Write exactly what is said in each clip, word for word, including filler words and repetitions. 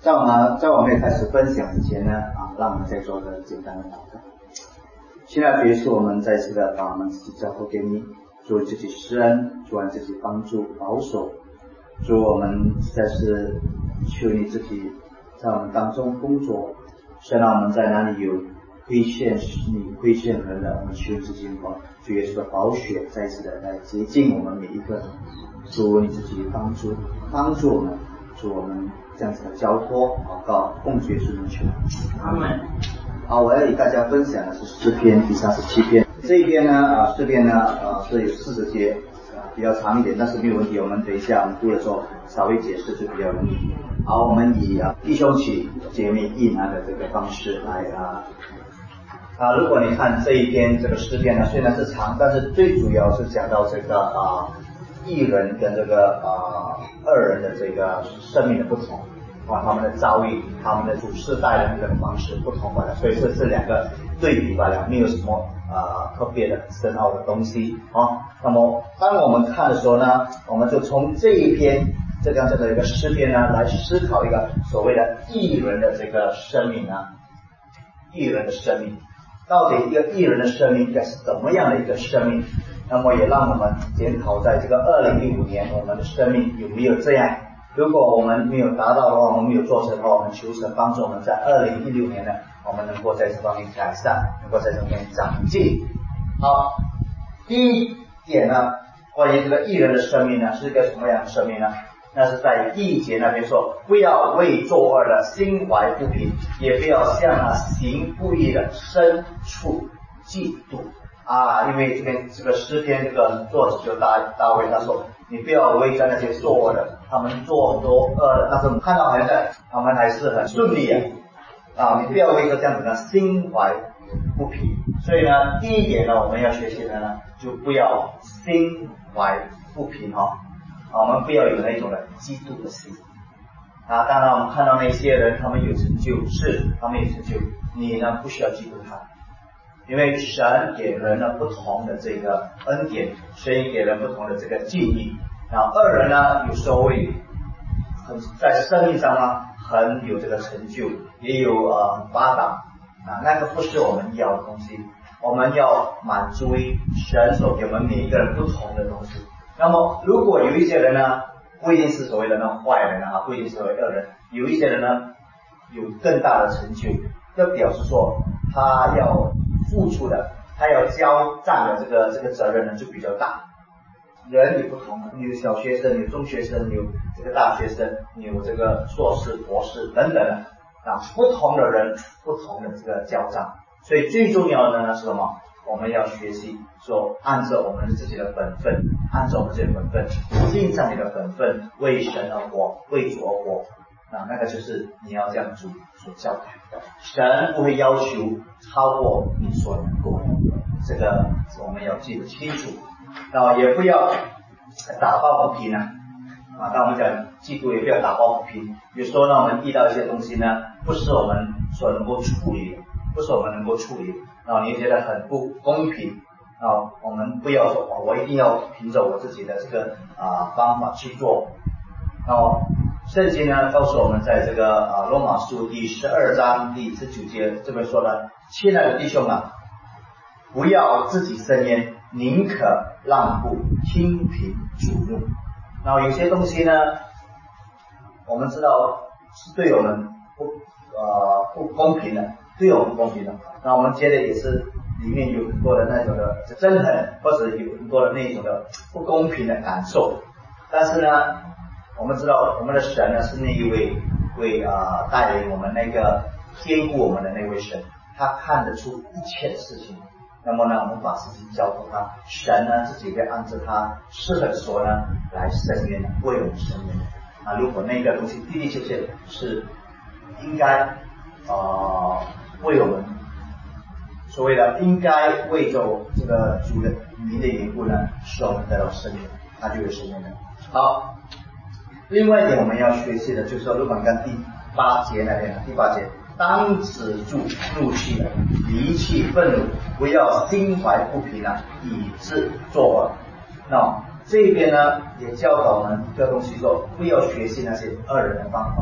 在我们在我们开始分享之前呢，啊，让我们再做个简单的祷告。亲爱的耶稣，我们再次的把我们自己交托给你，主自己施恩，主按自己帮助保守，主我们实在是求你自己在我们当中工作，虽然我们在哪里有亏欠，你亏欠人了，我们求自己和主耶稣的宝血再次的来洁净我们每一个人。主你自己帮助帮助我们，主我们这样子的交托祷告奉主耶稣名求，阿门。好，我要与大家分享的是诗篇第三十七篇。这一篇呢，啊，诗篇呢，啊是有四十节，啊比较长一点，但是没有问题。我们等一下我们读的时候稍微解释就比较容易。好，我们以啊弟兄起姐妹一拿的这个方式来啊啊，如果你看这一篇这个诗篇呢，虽然是长，但是最主要是讲到这个啊一人跟这个啊二人的这个生命的不同。啊，他们的遭遇，他们的主事待人的方式不同罢了，所以这是两个对比罢了，没有什么啊、呃、特别的深奥的东西啊。那么当我们看的时候呢，我们就从这一篇这样子的一个诗篇呢，来思考一个所谓的义人的这个生命啊，义人的生命，到底一个义人的生命应该是怎么样的一个生命？那么也让我们检讨，在这个二零一五年，我们的生命有没有这样？如果我们没有达到的话，我们没有做成的话，我们求神帮助我们在二零一六年呢，我们能够在这方面改善，能够在这方面长进。好，第一点呢，关于这个义人的生命呢，是一个什么样的生命呢？那是在第一节那边说，不要为作恶的心怀不平，也不要向那行不义的生处嫉妒。啊，因为这边这个诗篇这个作者就大大卫他说，你不要为着那些作恶的，他们做很多恶的，但是我们看到好像他们还是很顺利啊，啊，你不要为着这样子的心怀不平。所以呢，第一点呢，我们要学习的呢，就不要心怀不平哈、哦，啊，我们不要有那种的嫉妒的心。啊，当然我们看到那些人，他们有成就，是他们有成就，你呢不需要嫉妒他。因为神给人了不同的这个恩典，神也给人不同的这个境遇。然后二人呢，有时候会很在生命上呢很有这个成就，也有呃很发达啊，那个不是我们要的东西。我们要满足于神所给我们每一个人不同的东西。那么如果有一些人呢，不一定是所谓的那种坏人啊，不一定是所谓恶人，有一些人呢有更大的成就，这表示说他要付出的，他要交账的这个这个责任呢就比较大。人有不同的，有小学生，有中学生，有这个大学生，有这个硕士、博士等等的啊，不同的人，不同的这个交账。所以最重要的呢是什么？我们要学习说，按照我们自己的本分，按照我们自己的本分，尽上你的本分，为神而活，为主而活。啊，那个就是你要这样主所教导的，神不会要求超过你所能够的，这个我们要记得清楚。然后也不要打抱不平啊，啊，当我们讲嫉妒也不要打抱不平。有时候呢，我们遇到一些东西呢，不是我们所能够处理的，不是我们能够处理的，然后你觉得很不公平啊，我们不要说我一定要凭着我自己的这个啊方法去做。然后圣经呢告诉我们，在这个啊罗马书第十二章第十九节这边说的，亲爱的弟兄啊，不要自己生焉，宁可让步，听凭主怒。然后有些东西呢，我们知道是对我们不呃不公平的，对我们不公平的，那我们觉得也是里面有很多的那种的憎恨，或者有很多的那种的不公平的感受。但是呢，我们知道我们的神呢是那一位会啊、呃、带领我们那个兼顾我们的那位神，他看得出一切的事情。那么呢，我们把事情交托他，神呢自己会按照他适合的时候呢来伸冤，为我们伸冤。啊，如果那个东西的的确确是应该呃为我们所谓的应该为着这个主的名的缘故呢，使我们得到伸冤，他就会伸冤的。好，另外一点我们要学习的就是说，如果你看第八节那边，第八节，当止住怒气，离弃愤怒，不要心怀不平啊，以致作恶。那这边呢也教导我们一个东西说，不要学习那些恶人的方法。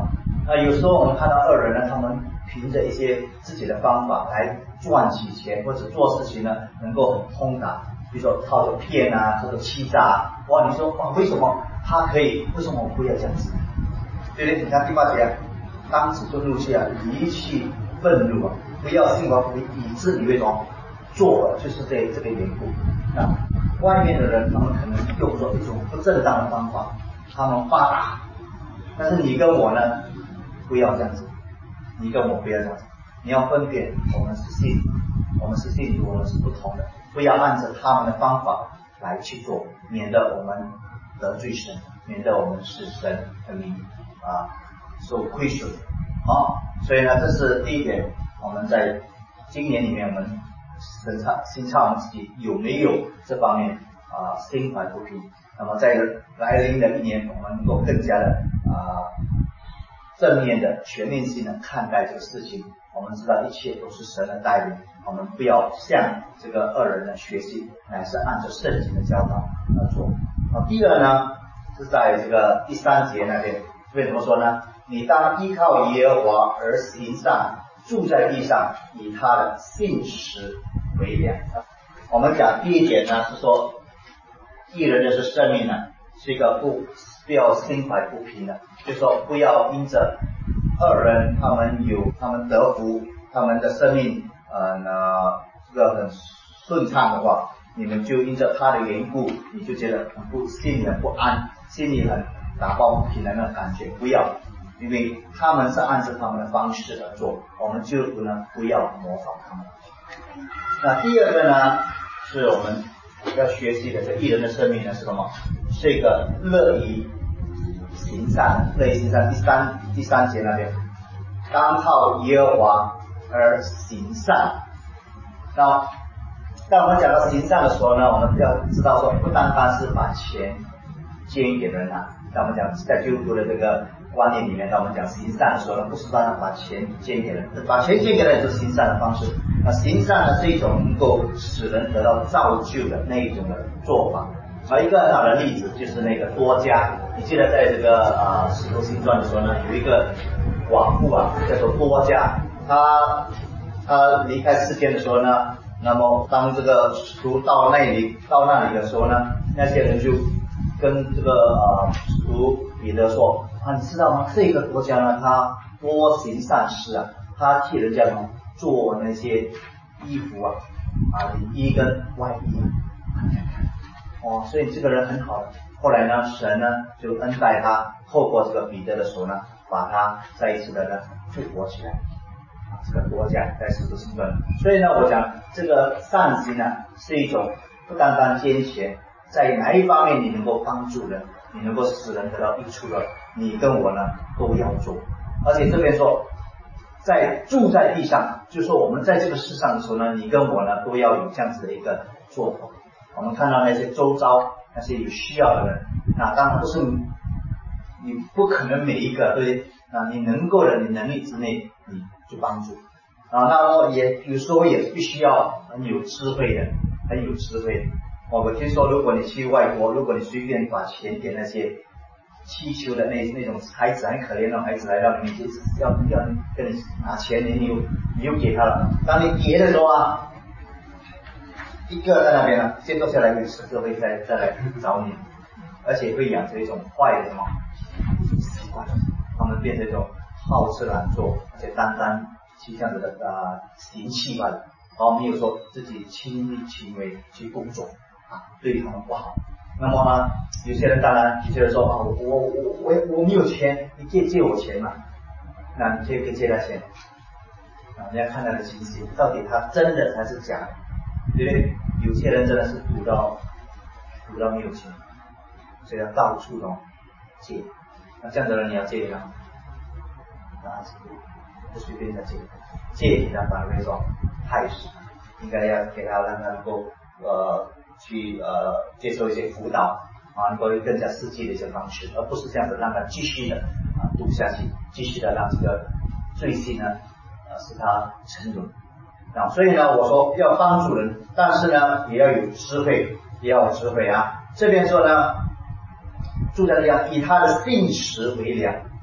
那有时候我们看到恶人呢，他们凭着一些自己的方法来赚取钱，或者做事情呢能够很通达，比如说靠着骗啊，靠着欺诈啊。哇，你说哇，为什么他可以？为什么我不要这样子？对不对？你看第八节啊，当时就怒气啊，离弃愤怒啊，不要心怀不平，以致你为什么做了，就是这这个缘故。那外面的人他们可能用作一种不正当的方法，他们发达，但是你跟我呢，不要这样子，你跟我不要这样子，你要分辨我们是信徒，我们是信徒，我们是不同的，不要按照他们的方法来去做，免得我们得罪神，免得我们使神的名啊受亏损。好，所以呢，这是第一点，我们在今年里面我们审查审查我们自己有没有这方面啊心怀不平。那么在来临的一年，我们能够更加的啊正面的全面性的看待这个事情。我们知道一切都是神的带领，我们不要向这个恶人的学习，乃是按照圣经的教导来做。好，第二呢是在这个第三节那边，这边怎么说呢？你当依靠耶和华而行善，住在地上，以他的信实为粮。我们讲第一点呢是说，义人的是生命呢是一个不不要心怀不平的，就是说不要因着恶人他们有他们得福，他们的生命呃呢这个很顺畅的话，你们就因着他的缘故，你就觉得很不心里很不安，心里很打抱不平的那种感觉，不要，因为他们是按照他们的方式而做，我们就不能不要模仿他们。那第二个呢，是我们要学习的这义人的生命呢是什么？是一个乐于行善，乐于行善。第三第三节那边，当靠耶和华而行善。那当我们讲到行善的时候呢，我们要知道说，不单单是把钱捐给人啊。当我们讲在基督徒的这个观念里面，当我们讲行善的时候呢，不是单单把钱捐给人，把钱捐给人是行善的方式。那行善呢是一种能够使人得到造就的那一种的做法。而一个很好的例子就是那个多加，你记得在这个啊《使徒行传》的时候呢，有一个寡妇啊，叫做多加，她她离开世间的时候呢，那么当这个使徒到那里到那里的时候呢，那些人就跟这个啊使徒彼得说啊，你知道吗？这个多加呢，他多行善事啊，他替人家做那些衣服啊啊里衣跟外衣啊。哦，所以这个人很好。后来呢，神呢就恩待他，透过这个彼得的手呢，把他再一次的呢复活起来。啊，这个多加在使徒行传。所以呢，我讲这个善行呢是一种不单单捐钱，在哪一方面你能够帮助人，你能够使人得到益处的，你跟我呢都要做。而且这边说，在住在地上，就是说我们在这个世上的时候呢，你跟我呢都要有这样子的一个做法。我们看到那些周遭那些有需要的人，那当然不是你，你不可能每一个，对不对？那你能够的，你能力之内，你就帮助啊。那么也有时候也必须要很有智慧的，很有智慧的。我我听说，如果你去外国，如果你随便把钱给那些祈求的那那种孩子，很可怜的孩子来到你面前，要要跟你拿钱，你又你又给他了。当你给的时候啊，一个在那边呢，接着下来有十个会再再来找你，而且会养成一种坏的什么习惯，他们变成一种好吃懒做，而且单单去这样子的啊、呃、行气罢了，然后没有说自己亲力亲为去工作啊，对他们不好。那么呢，有些人当然有些人说啊，我我我我我没有钱，你借借我钱嘛？那你就可以借他钱啊，人家看他的情形，到底他真的还是假的？对不对？有些人真的是赌到赌到没有钱，所以要到处的借。那这样的人你要借给他，当然是不随便的借，借给他反而会说害死他。应该要给他，让他能够呃去呃接受一些辅导啊，能够更加实际的一些方式，而不是这样子让他继续的啊赌下去，继续的让这个罪性呢呃使他沉沦。啊，所以呢，我说要帮助人，但是呢，也要有智慧，也要有智慧啊。这边说呢，住在地上，以他的信实为粮。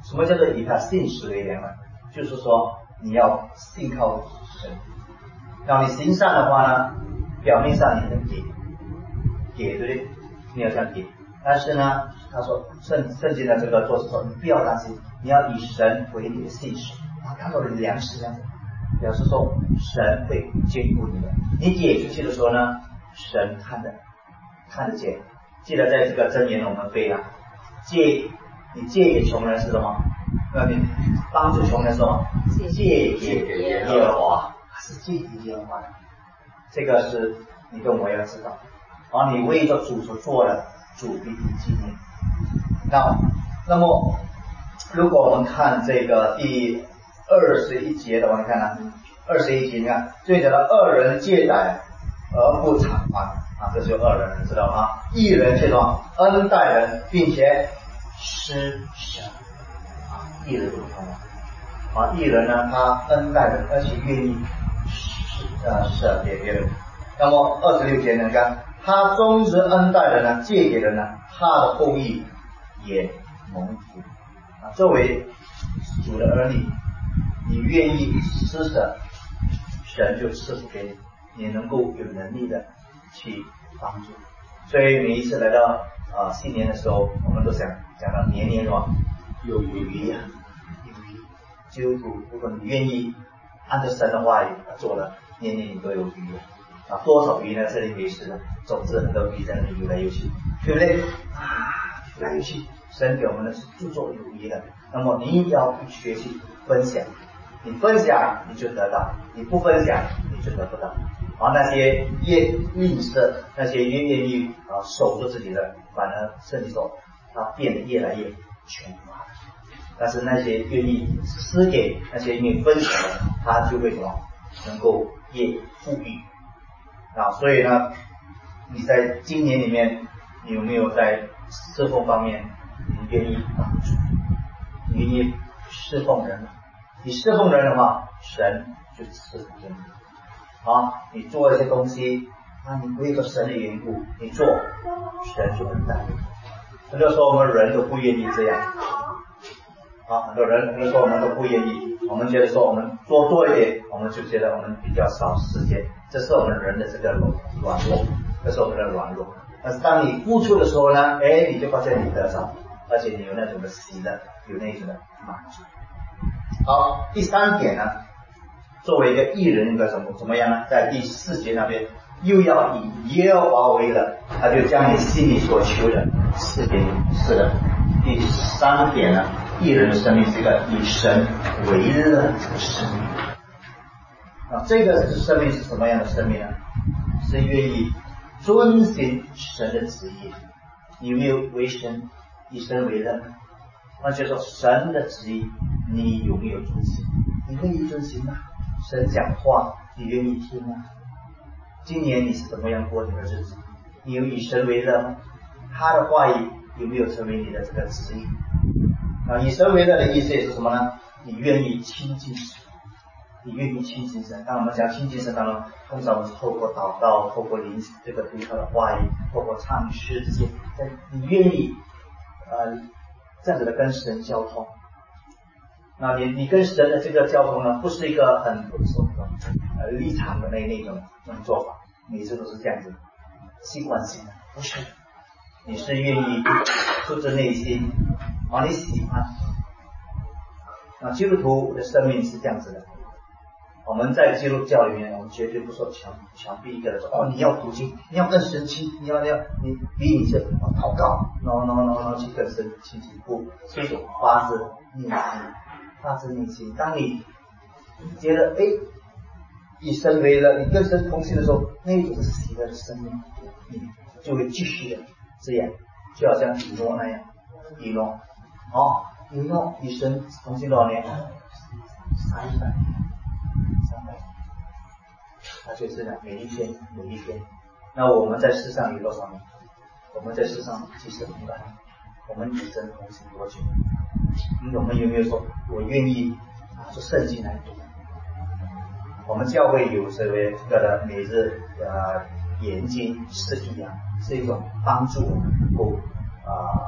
什么叫做以他信实为粮呢？就是说你要信靠神。然后你行善的话呢，表面上你能给，给对不对？你要这样给。但是呢，他说圣圣经的这个作者说，你不要担心，你要以神为你的信实。他看到的粮食呢，表示说神会兼顾你的。你给出去的时候呢，神看得看得见。记得在这个箴言我们背啊，借你借给穷人是什么？那你帮助穷人是什么？借给耶和华，是借给耶和华的。这个是你跟我要知道。而你为着主所做的，主必定纪念。那那么，如果我们看这个第二十一节的话，你看呢？二十一节，你看，最讲到恶人借贷而不偿还啊，这就是恶人，你知道吗？义人却什么？恩待人，并且施舍啊，义人不同啊，义人呢，他恩待人，而且愿意呃舍给别人。那么二十六节呢，看他终日恩待人呢，借给人呢，他的后裔也蒙福啊。作为主的儿女，你愿意施舍，神就赐福给你，你能够有能力的去帮助。所以每一次来到呃新年的时候，我们都想讲到年年什么有余呀，有余。基督徒，如果你愿意按照神的话语做了，年年你都有余啊。多少鱼呢？这里没事的，总之很多鱼在那里游来游去，对不对啊？游来游去，神给我们的是著作有余的。那么你要学习分享，你分享你就得到，你不分享你就得不到。而那些越吝啬，那些越愿意啊守住自己的，反而甚至说他变得越来越穷乏。但是那些愿意施给，那些愿意分享的，他就会什么？能够越富裕啊。所以呢，你在今年里面，你有没有在侍奉方面，你愿意帮助，你愿意侍奉人？你侍奉人的话，神就赐福给你。啊，你做一些东西啊，你为了神的缘故，你做，神就很待你。很多时候我们人都不愿意这样。啊，很多人很多时候我们都不愿意，我们觉得说我们多做一点，我们就觉得我们比较少时间，这是我们人的这个软弱，这是我们的软弱。但是当你付出的时候呢，哎，你就发现你得着，而且你有那种的喜乐，有那种的满足。好，第三点呢，作为一个艺人应该怎么怎么样呢？在第四节那边，又要以耶和华为乐，他就将你心里所求的赐给你。是的，第三点呢，艺人的生命是一个以神为乐的这个生命啊。这个生命是什么样的生命呢？是愿意遵行神的旨意。你有没有为神以神为乐呢？那就是说神的旨意你有没有遵行？你愿意遵行吗？神讲话你愿意听吗？今年你是怎么样过你的日子？你有以神为乐吗？他的话语有没有成为你的这个旨意啊？以神为乐的意思也是什么呢？你愿意亲近神，你愿意亲近神。当我们讲亲近神，当然通常我们是透过祷告，透过灵这个读他的话语，透过唱诗这些，你愿意呃这样子的跟神交通。那你你跟神的这个交通呢，不是一个很呃立场的那那种那种做法，每次都是这样子习惯性的，不是。你是愿意出自内心，啊，你喜欢。啊，基督徒的生命是这样子的。我们在基督教里面，我们绝对不说强强逼一个人说，哦，你要读经，你要跟神亲，你要你要你逼你去祷告 ，no no no no 去跟神亲近，不是一种发自内心，发自内心。当你觉得哎，以神为乐，你跟神同行的时候，那一种喜乐的生命，你就会继续的这样，就好像以诺那样，以诺，哦，以诺与神同行多少年？三百年，三百年，他就是讲每一天每一天。那我们在世上有多少年？我们在世上几十年了，我们与神同行多久？嗯，我们有没有说我愿意拿出圣经来读？我们教会有这位这个的每日呃研经实体啊，是一种帮助我们能够啊、呃、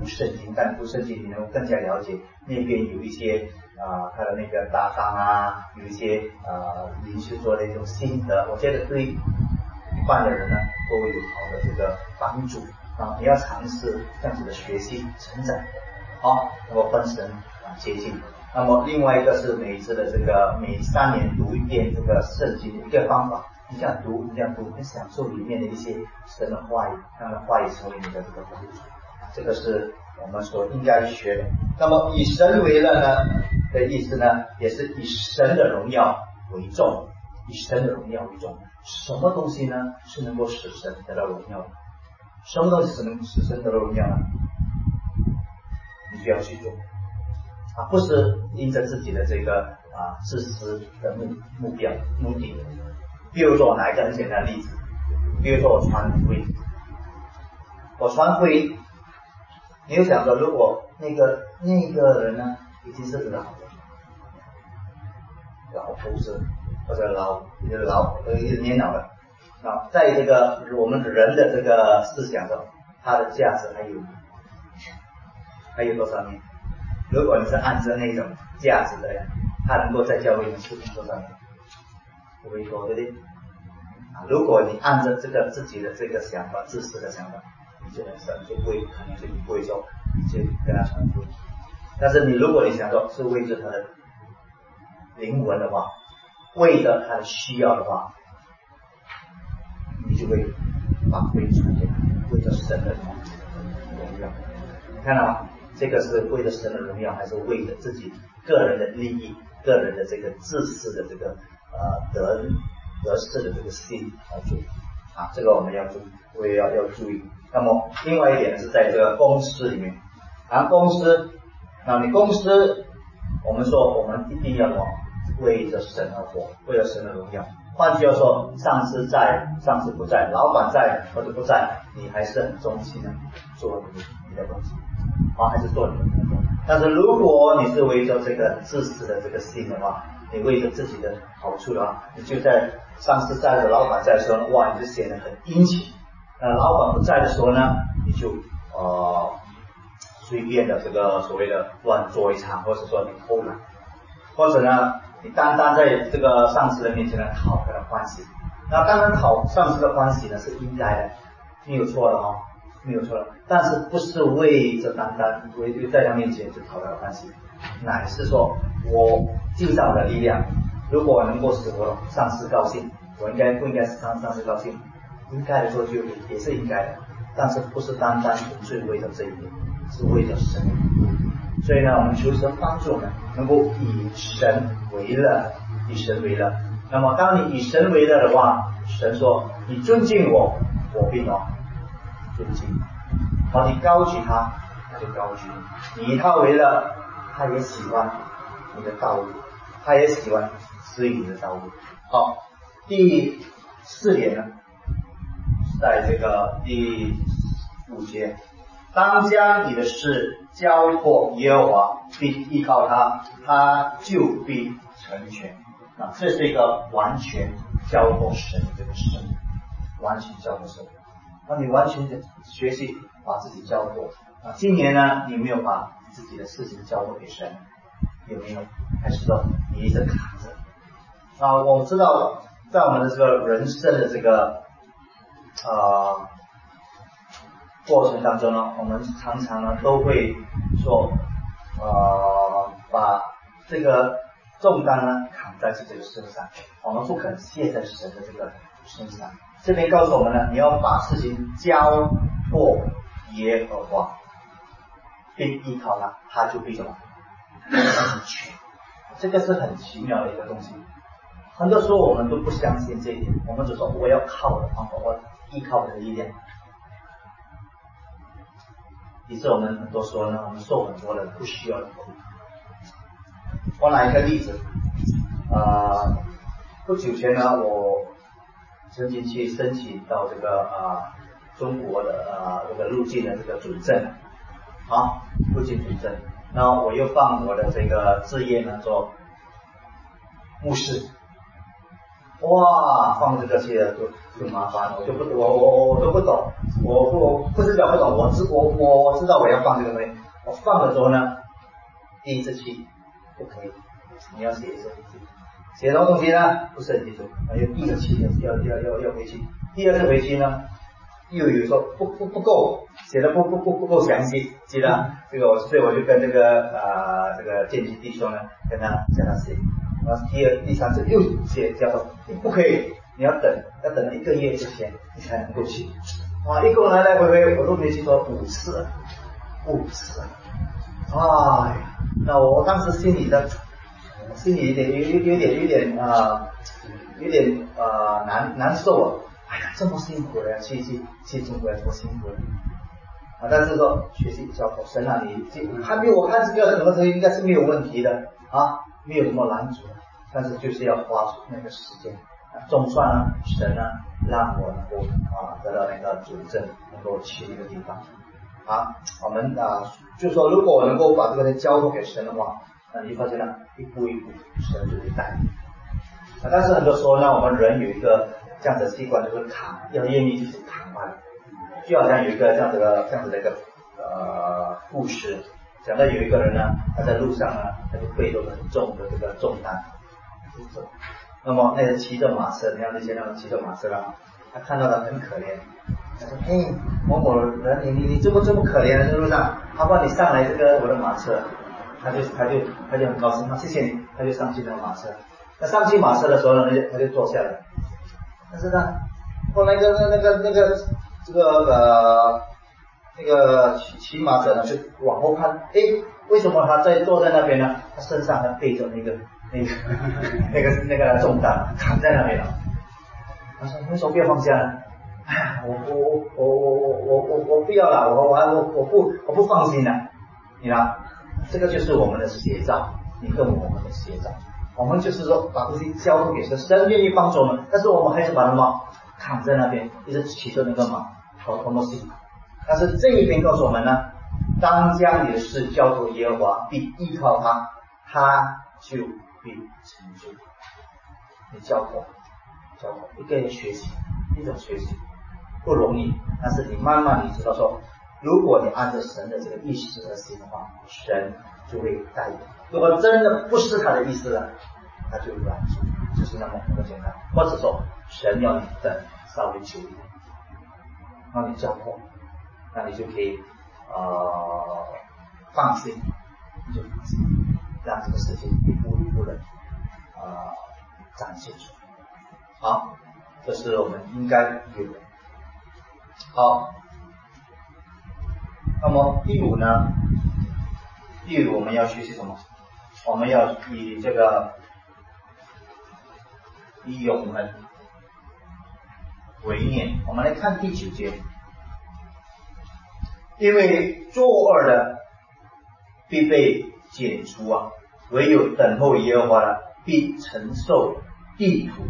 读圣经，但读圣经你能够更加了解那边有一些啊、呃、他的那个大纲啊，有一些啊灵修做的一种心得，我觉得对一般的人呢都有好的这个帮助啊。你要尝试这样子的学习成长，好，那么分神啊接近。那么另外一个是每一次的这个每三年读一遍这个圣经的一个方法。你想读，你想读，你享受里面的一些神的话语，让它话语成为你的这个帮助，这个是我们所应该学的。那么以神为乐呢的意思呢，也是以神的荣耀为重，以神的荣耀为重。什么东西呢是能够使神得到荣耀的？什么东西是能使神得到荣耀呢？你就要去做啊，不是因着自己的这个啊自私的目目标目的。比如说我拿一个很简单的例子，比如说我传福音，我传福音，你有想说，如果那个那个人呢已经是老了，老头子或者老老呃年老了啊，在这个我们人的这个思想中，他的价值还有还有多少年？如果你是按照那种价值的，他能够在教会里侍奉多少年？不会说，对不对？啊，如果你按照这个自己的这个想法、自私的想法，你就很神就不会，可能就不会做，就跟他传福音。但是你如果你想说是为着他的灵魂的话，为着他的需要的话，你就会把福音传给他，为着神的荣耀。你看到吗？这个是为了神的荣耀，还是为了自己个人的利益、个人的这个自私的这个呃得得失的这个心来做啊？这个我们要注意，我也要要注意。那么另外一点是在这个公司里面，啊，公司，那你公司，我们说我们一定要什么？为着神而活，为了神的荣耀。换句话说，上司在，上司不在，老板在或者不在，你还是很忠心的做你你的东西，啊，还是做你的工作。但是如果你是为着这个自私的这个心的话，你为着自己的好处的话，你就在上司在的老板在的时候，哇，你就显得很殷勤。那老板不在的时候呢，你就呃随便的这个所谓的乱做一场，或者说你偷懒，或者呢你单单在这个上司的面前呢讨他的欢喜。那当然讨上司的欢喜呢是应该的，没有错的哦，没有错的。但是不是为着单单为在他面前就讨他的欢喜，乃是说我尽上我的力量，如果我能够使我上司高兴，我应该不应该使上上司高兴？应该的说就也是应该的，但是不是单单纯粹为了这一点，是为了神。所以呢，我们求神帮助呢，能够以神为乐，以神为乐。那么当你以神为乐的话，神说你尊敬我，我必哦尊敬你。好，你高举他，他就高举你；你以他为乐，他也喜欢你的道路，他也喜欢指引你的道路。好，第四点呢，在这个第五节，当将你的事交托耶和华，并依靠他，他就必成全。啊，这是一个完全交托神的这个生命，完全交托神。那你完全的学习把自己交托啊。今年呢，你没有把自己的事情交托给神，有没有？还是说你一直卡着？啊，我知道在我们的这个人生的这个呃过程当中呢，我们常常呢都会说呃把这个重担呢扛在自己的身上，我们不肯卸在神的这个身上。这边告诉我们呢，你要把事情交托耶和华，并依靠他，他就必什么成全。这个是很奇妙的一个东西。很多时候我们都不相信这一点，我们只说我要靠我的方法，我依靠我的力量。以致我们很多时候呢，我们受很多的不需要的苦。我拿一个例子，呃，不久前呢，我曾经去申请到这个呃中国的呃这个入境的这个准证，啊，入境准证，然后我又放我的这个志愿呢做牧师， 哇，放这个去了就就麻烦了，我就不我我我都不懂，我不不是讲不懂，我知我我我知道我要放这个东西，我放的时候呢，第一次去不可以，你要写一次回去，写什么东西呢？不是很清楚，要第一个去要要要要回去，第二次回去呢，又有说不不不够，写的不不不不够详细，记得这个我所以我就跟这个啊、呃、这个建基弟兄呢跟他跟他写。然后第二、第三次又写，叫做你不可以，你要等，要等了一个月之前你才能够去。哇，一共来来回回我都没记错五次，五次。哎呀，那我当时心里的，心里有点有有有点有点啊、呃，有点啊、呃、难难受啊。哎呀，这么辛苦的去去去中国，这么辛苦的。啊，但是说学习教佛神啊，你还没有我看这个什么东西应该是没有问题的啊。没有什么拦阻，但是就是要花出那个时间。总算呢，神呢让我能够啊得到那个主证，能够去那个地方。啊，我们啊就说，如果我能够把这个人交托给神的话，那你发现呢，一步一步神就会带你。啊，但是很多时候呢，我们人有一个这样的习惯，就是扛，要愿意就是扛完。就好像有一个这样子的这样子的一个呃故事。讲到有一个人呢，他在路上呢，他就背着很重的这个重担走。那么那个骑着马车，你看那些那种骑着马车啊，他看到他很可怜，他说：“嘿，某某人，你你你这么这么可怜在路上，好不好？你上来这个我的马车。”他就他就他就很高兴，谢谢你，他就上去那个马车。那上去马车的时候呢，他就他就坐下来。但是呢，后来那个那个那个这个呃。那个骑骑马者呢，就往后看，哎，为什么他在坐在那边呢？他身上还背着那个那个那个那个重担，扛在那边了。他说：“为什么不要放下呢？”哎呀，我我我我我我我我不要了，我我我我不我不放心了。你看，这个就是我们的写照，你跟我们的写照。我们就是说把东西交托给神，神愿意帮助我们，但是我们还是把它嘛扛在那边，一直骑着那个马，好多么辛苦。但是这一边告诉我们呢，当将你的事交托耶和华，并依靠他，他就必成就。你交托，交托，一个人学习，一种学习不容易，但是你慢慢你知道说，如果你按照神的这个意思而行的话，神就会带你。如果真的不是他的意思了，他就拦住，就是那么那么简单。或者说，神要你等稍微久一点，让你交托。那你就可以呃放心，你就放心，让这个事情一步一步的呃展现出来。好，这是我们应该有的。好，那么第五呢？第五我们要学习什么？我们要以这个以永恒为念。我们来看第九节。因为作恶的必被剪除啊，唯有等候耶和华的必承受地土。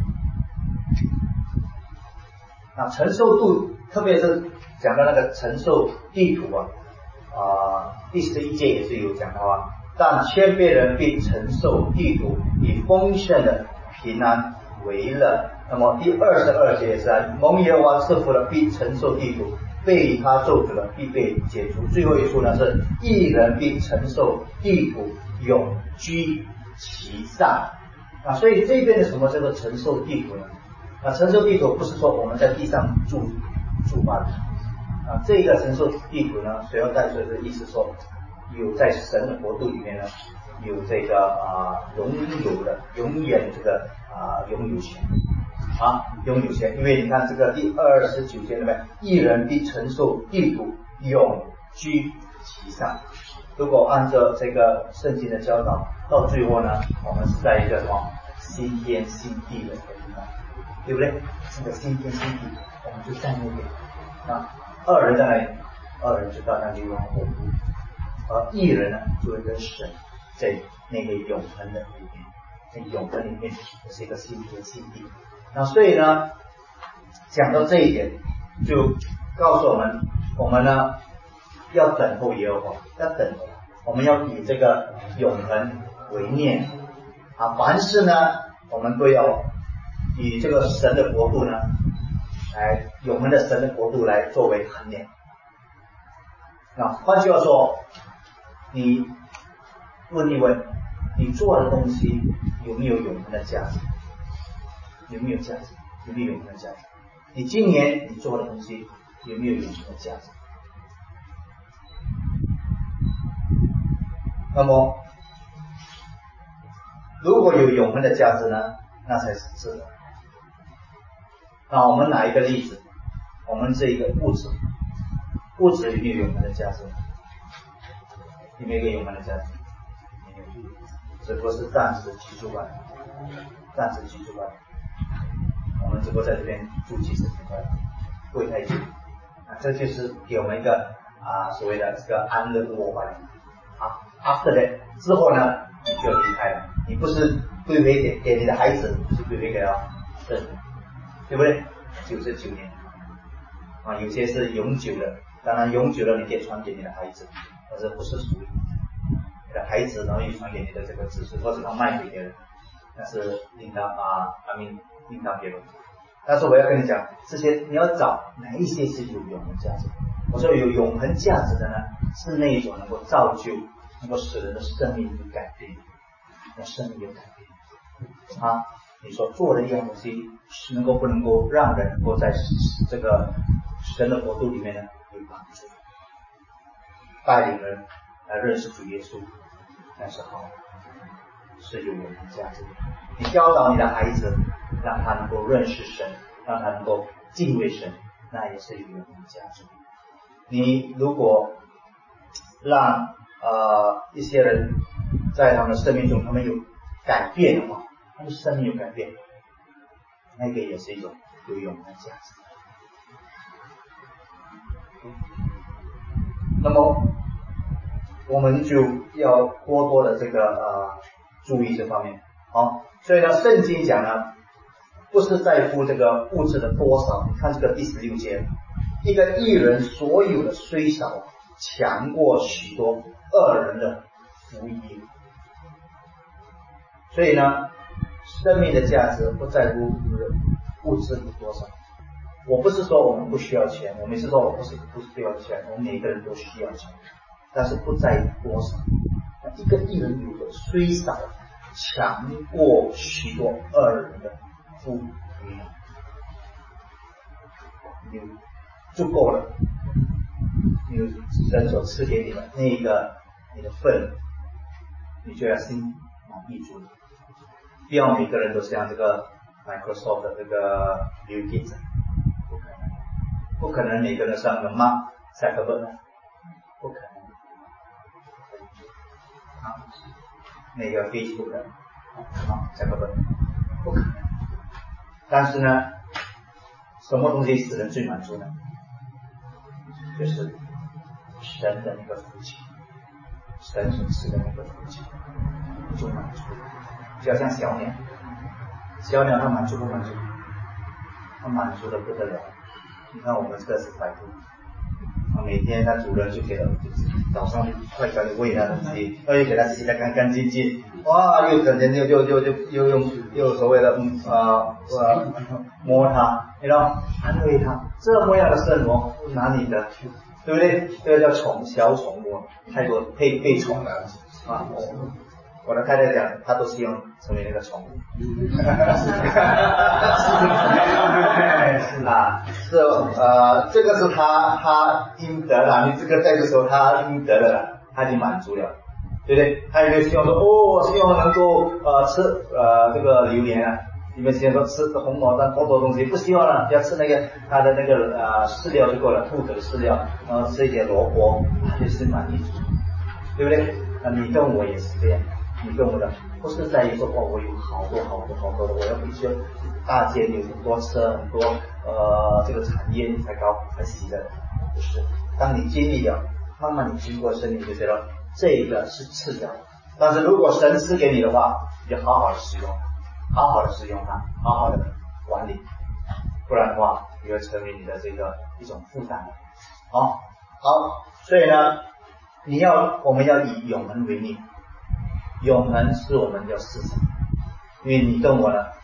那承受度，特别是讲到那个承受地土啊，啊、呃，第十一节也是有讲到啊。但谦卑人必承受地土，以丰盛的平安为乐。那么第二十二节也是啊，蒙耶和华赐福的必承受地土，被他咒诅的必被解除。最后一处呢是义人必承受地土，永居其上。啊，所以这边的什么叫做承受地土呢？啊，承受地土不是说我们在地上住住罢了。啊，这个承受地土呢，随后带出的意思说，有在神的国度里面呢，有这个啊拥有的永远这个啊拥有权。啊，拥有权，因为你看这个第二十九节里面，义人必承受地土，永居其上。如果按照这个圣经的教导，到最后呢，我们是在一个什么新天新地的地方，对不对？这个新天新地，我们就在那边啊。二人在那里，二人就到那里永活，而义人呢，就会跟神在那个永恒的里面，在永恒里面是一个新天新地。那所以呢，讲到这一点，就告诉我们，我们呢要等候耶和华，要等候，我们要以这个永恒为念啊。凡事呢，我们都要以这个神的国度呢，来永恒的神的国度来作为衡量。那换句话说，你问一问，你做的东西有没有永恒的价值？有没有价值？有没有永恒的价值？你今年你做的东西有没有永恒的价值？那么如果有永恒的价值呢，那才是值得。那我们拿一个例子，我们这一个物质，物质有没有永恒的价值？有没有一个永恒的价值？没有，只不过是暂时的居住吧，暂时居住吧。我们只不过在这边住几十年吧，不会太久。啊，这就是给我们一个啊所谓的这个安乐窝吧。啊 ，after that 之后呢，你就离开了。你不是归回给给你的孩子，是归回给了圣人，对不对？九十九年啊，有些是永久的，当然永久了你可以传给你的孩子，但是不是属于你的孩子，然后又传给你的这个子孙，或者他卖给别人，那是另当啊啊另另当别论。但是我要跟你讲，这些你要找哪一些是有永恒价值。我说有永恒价值的呢，是那一种能够造就、能够使人的生命有改变，让生命有改变啊！你所做的一样东西，是能够不能够让人能够在这个神的国度里面呢有帮助，带领人来认识主耶稣，那是好，是有永恒价值的。你教导你的孩子，让他能够认识神，让他能够敬畏神，那也是有永恒价值的。你如果让呃一些人在他们的生命中他们有改变的话，他们生命有改变，那个也是一种有永恒的价值。那么我们就要多多的这个呃注意这方面。好，所以呢，圣经讲呢，不是在乎这个物质的多少。你看这个第十六节，一个义人所有的虽少，强过许多恶人的福音。所以呢，生命的价值不在乎物质有多少。我不是说我们不需要钱，我每次说我不是不需要钱，我们每个人都需要钱，但是不在乎多少。一个义人有的虽少，强过许多恶人的福音，你就够了。你人所赐给你的那个你的份，你就要心满意足。不要每个人都像这个 Microsoft 的这个 Bill Gates， 不可能，不可能每个人像个 Mark Zuckerberg， 不可能。啊，那个 Facebook 的啊 Zuckerberg， 不可能。但是呢，什么东西使人最满足呢？就是神的那个福气，神所赐的那个福气，就满足。就好像小鸟，小鸟它满足不满足？它满足的不得了。你看我们这个是百度，每天它主人就给它早上快早就喂它东西，又给它洗得干干净净，哇，又整天就就就就又用又所谓的嗯呃呃摸它，然后安慰它，这么样的生活哪里的？对不对？这个叫宠，小宠物，太多被被宠了啊！我的太太讲，她都希望成为那个宠物。啊，是呃，这个是她她应得的，你这个在这时候她应得的了，她已经满足了，对不对？她有没有希望说，哦，我希望能够呃吃呃这个榴莲啊？你们希望说吃红毛丹多多东西，不希望了，只要吃那个它的那个呃饲料就够了，兔子的饲料，然后吃一点萝卜，它就是满意足，对不对？啊，你跟我也是这样。你跟我的不是在于说哦，我有好多好多好多的，我要必须大街有很多车，很多呃这个产业你才高才喜的，不是。当你经历了，慢慢你经过生命就觉得这个是次要的，但是如果神赐给你的话，你就好好的使用，好好的使用它，好好的管理，不然的话，你会成为你的这个一种负担。好，好，所以呢，你要我们要以永恒为念。永恒是我们要思想，因为你跟我呢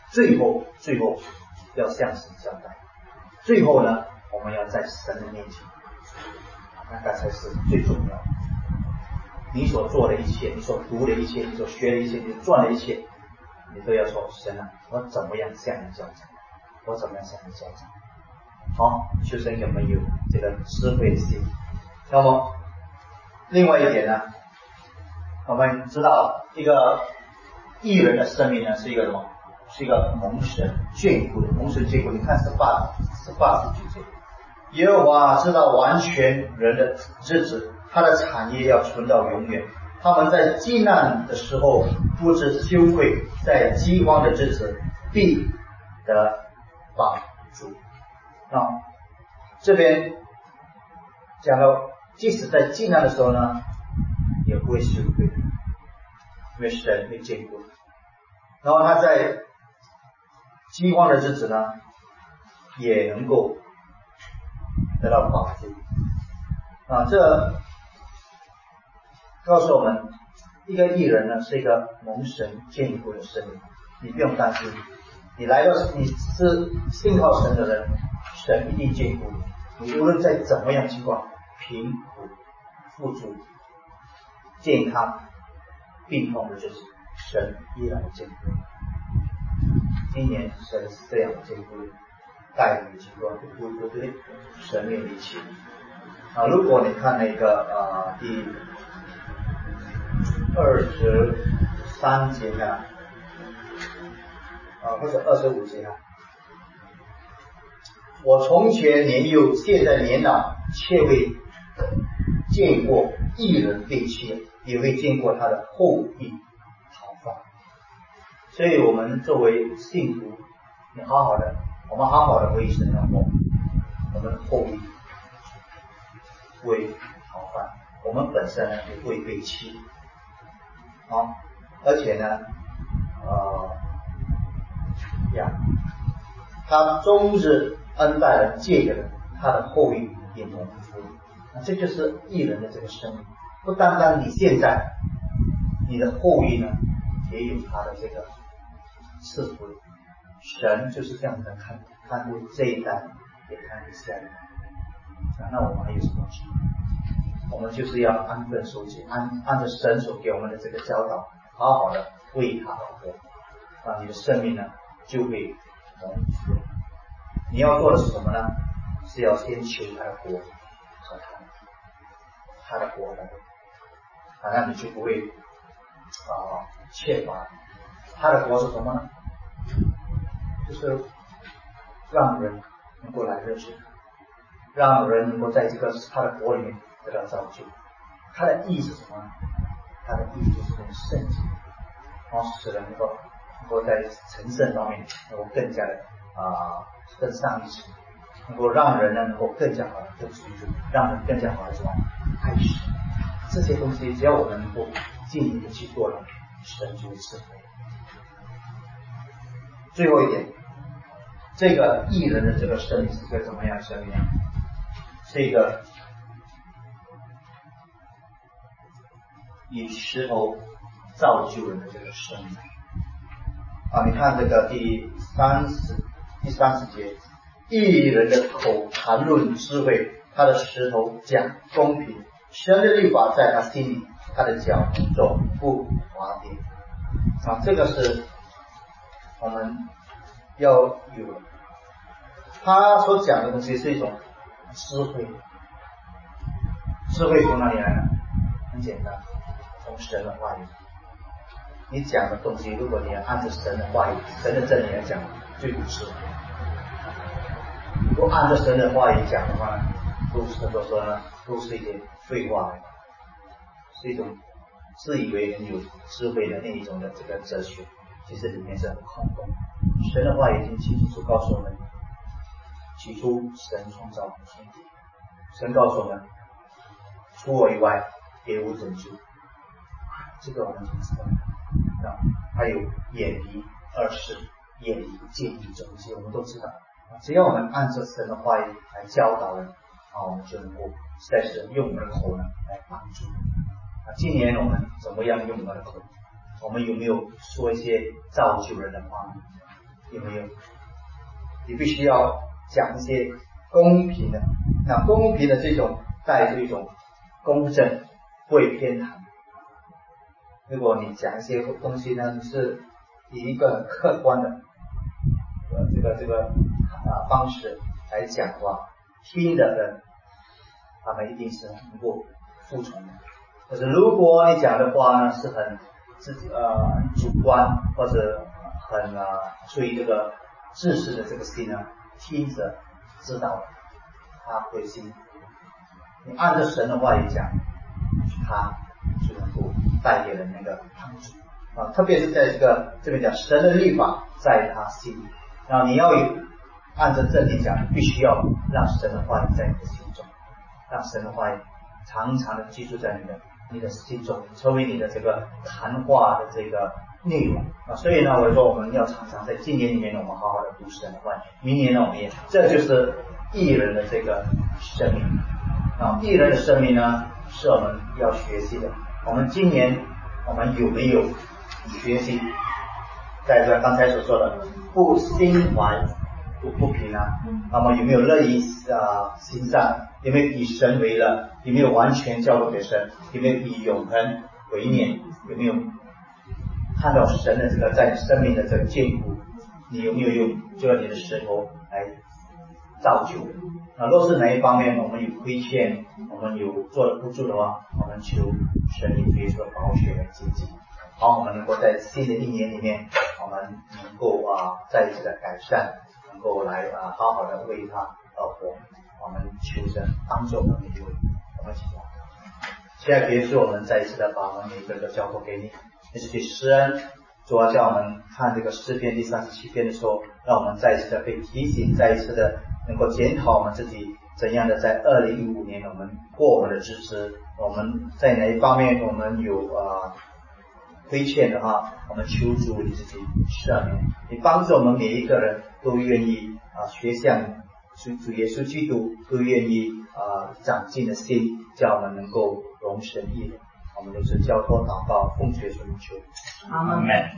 最后最后要向神交代，最后呢我们要在神的面前，那个才是最重要的。你所做的一切，你所读的一切，你所学的一切，你所赚的一切，你都要说神啊，我怎么样向你交账，我怎么样向你交账。好，求神给我们有这个智慧的心。那么另外一点呢，我们知道一个义人的生命呢是一个什么？是一个蒙神眷顾的，蒙神眷顾。你看十八十八十九节，耶和华知道完全人的日子，他的产业要存到永远。他们在饥难的时候不知羞愧，在饥荒的日子必得帮助。那这边讲到，即使在艰难的时候呢，也不会羞愧的，因为神会眷顾。然后他在饥荒的日子呢，也能够得到保护。啊，这告诉我们，一个义人呢是一个蒙神眷顾的生命，你不用担心。你来到，你是信靠神的人，神一定眷顾你。你无论在怎么样情况，贫苦、富足、健康、病痛的日子，神依然眷顾你。今年神是这样眷顾你，带你经过不不对神面离弃啊！如果你看那个呃第二十三节啊，啊或者二十五节啊，我从前年幼，现在年老，却未见过义人被弃，也未见过他的后裔讨饭。所以我们作为信徒，你好好的，我们好好的为神祷告，我们的后裔为讨饭，我们本身呢也会被弃啊，而且呢，呃呀，他终日恩待人借给人，他的后裔也蒙福。那这就是义人的这个生命，不单单你现在，你的后裔呢也有他的这个赐福。神就是这样的看看顾这一代，也看顾下一代。啊，那我们还有什么指望？我们就是要安分守节，按按照神所给我们的这个教导，好好的为他而活，啊，你的生命呢就会蒙福。你要做的是什么呢？是要先求他的国和他他的国的，啊，那你就不会啊缺乏。他的国是什么呢？就是让人能够来认识他，让人能够在这个他的国里面得到造就。他的意义是什么呢？他的意义就是用圣洁，然后使人能够能够在成圣方面能够更加的啊、呃、更上一层，能够让人呢能够更加好的更属主，让人更加好的什么爱神。这些东西只要我们能够尽力的去做了，神就会赐福。最后一点，这个义人的这个生命是个怎么样的生命呢？是一个以石头造就人的这个生命啊！你看这个第三十第三十节，义人的口谈论智慧，他的石头讲公平，神的律法在他心里，他的脚总不滑跌啊！这个是我们要有的。他所讲的东西是一种智慧，智慧从哪里来呢？很简单，从神的话语。你讲的东西，如果你要按照神的话语、神的真理来讲，就有智慧。如果按照神的话语讲的话呢，都是怎么说呢？都是一些废话，是一种自以为很有智慧的那一种的这个哲学，其实里面是很空洞。神的话语已经清清楚楚告诉我们，起初神创造天地，神告诉我们，除我以外别无拯救，这个我们已经知道了。还有眼离二世、眼离见离这些我们都知道。只要我们按照神的话语来教导人，啊，我们就能够在神用我们的口呢来帮助。啊，今年我们怎么样用我们的口？我们有没有说一些造就人的话呢？ 有没有？你必须要讲一些公平的，那公平的这种带着一种公正，不会偏袒。如果你讲一些东西呢，你是以一个很客观的呃这个这个啊方式来讲的话，听的人他们一定是能够服从的。可是如果你讲的话呢是很自己呃很主观或者很啊出于这个自私的这个心呢，听着知道他会信。你按照神的话语讲，他就能够带给人那个帮助啊，特别是在这个这边讲神的律法在他心里，然后你要有按照真理讲，你必须要让神的话语在你的心中，让神的话语常常的记住在你的你的心中，成为你的这个谈话的这个内容啊。所以呢，我说我们要常常在今年里面呢，我们好好的读神的话语，明年呢我们也，这就是义人的这个生命啊。义人的生命呢是我们要学习的。我们今年我们有没有学习在这刚才所说的不心怀不不平啊？那么有没有乐意啊行善？有没有以神为乐？有没有完全交托给神？有没有以永恒为念？有没有看到神的这个在你生命的这个坚固？你有没有用这个你的石头来造就？那若是哪一方面我们有亏欠，我们有做的不足的话，我们求神以耶稣的宝血来洁净。好，我们能够在新的一年里面，我们能够啊再一次的改善，能够来啊好好的为他而活。我们求神帮助我们每一位，我们一起祷告。现在耶稣，我们再一次的把我们每一个都交托给你，你是对施恩。主要叫我们看这个诗篇第三十七篇的时候，让我们再一次的被提醒，再一次的能够检讨我们自己怎样的在二零一五年我们过我们的日子，我们在哪一方面我们有啊、呃、亏欠的话，我们求主你自己赦免，你帮助我们每一个人都愿意啊、呃、学像主主耶稣基督，都愿意啊、呃、长进的心，叫我们能够容神益人。我们都是交托祷告，奉主耶稣名求，阿门。